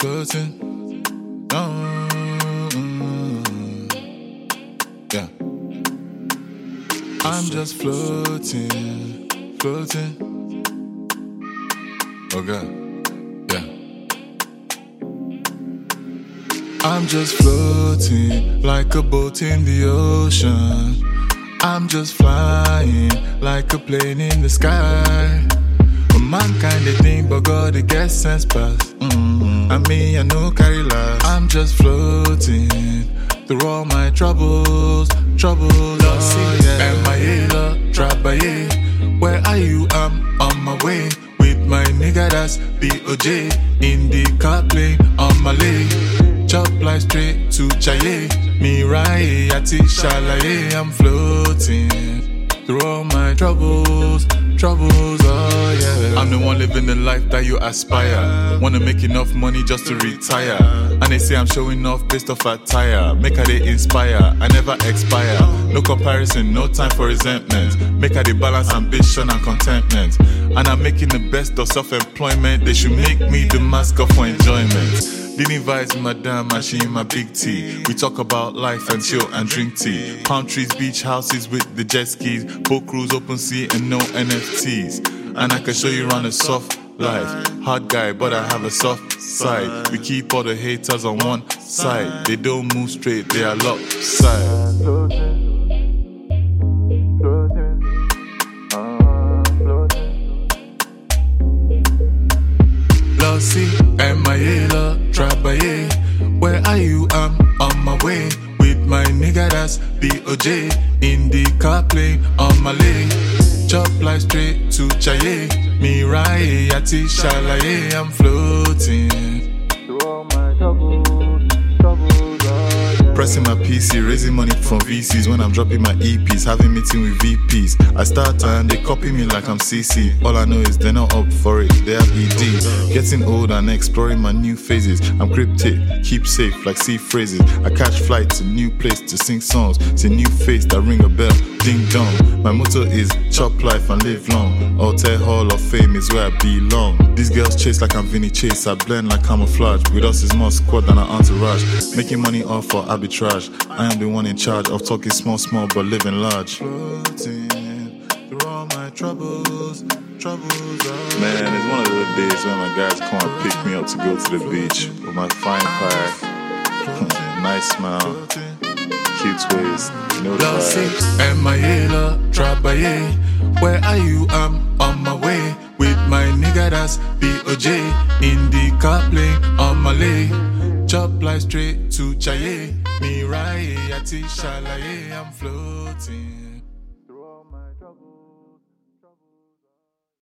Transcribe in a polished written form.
floating. Oh, yeah. I'm just floating, floating. Oh God, yeah. I'm just floating like a boat in the ocean. I'm just flying like a plane in the sky. Mankind they think, but God they get sense pass. I mean, I know carry last. I'm just floating through all my troubles. Oh yeah. And my halo, trabaye. Where are you? I'm on my way with my nigga that's B.O.J. in the car plane on my leg. Chop like straight to Chaye. Me right at it, shalaye. I'm floating through all my troubles, oh yeah. I'm the one living the life that you aspire. Wanna make enough money just to retire. And they say I'm showing off based off attire. Make her they inspire, I never expire. No comparison, no time for resentment. Make her they balance ambition and contentment. And I'm making the best of self-employment. They should make me the mascot for enjoyment. Didn't invite madam and she in my big tea. We talk about life and chill and drink tea. Palm trees, beach houses with the jet skis. Boat cruise, open sea and no NFTs. And I can show you around a soft life. Hard guy, but I have a soft side. We keep all the haters on one side. They don't move straight, they are lopsided. Lossy and my yellow trabaye. Where are you? I'm on my way with my nigga that's B.O.J. in the car plane on my leg. Chop like straight to Chaye. Me right at it, shalaye. I'm floating through all my troubles, oh yeah. Pressing my PC, raising money from VCs. When I'm dropping my EPs, having meeting with VPs. I start and they copy me like I'm CC. All I know is they're not up for it, they have ED. Getting old and exploring my new phases. I'm cryptic, keep safe like sea phrases. I catch flight to new place to sing songs. See new face that ring a bell, ding dong. My motto is chop life and live long. Alter Hall of Fame is where I belong. These girls chase like I'm Vinny Chase. I blend like camouflage. With us is more squad than an entourage. Making money off for arbitrage. I am the one in charge of talking small but living large. Floating through all my troubles. Man, it's one of those days when my guys come and pick me up to go to the beach with my fine pie, nice smile, cute ways, you know the vibes. And my yellow trabaye. Where are you? I'm on my way with my nigga that's B.O.J. in the car plane on my leg. Chop like straight to Chaye. Me right at it, shalaye. I'm floating through all my troubles.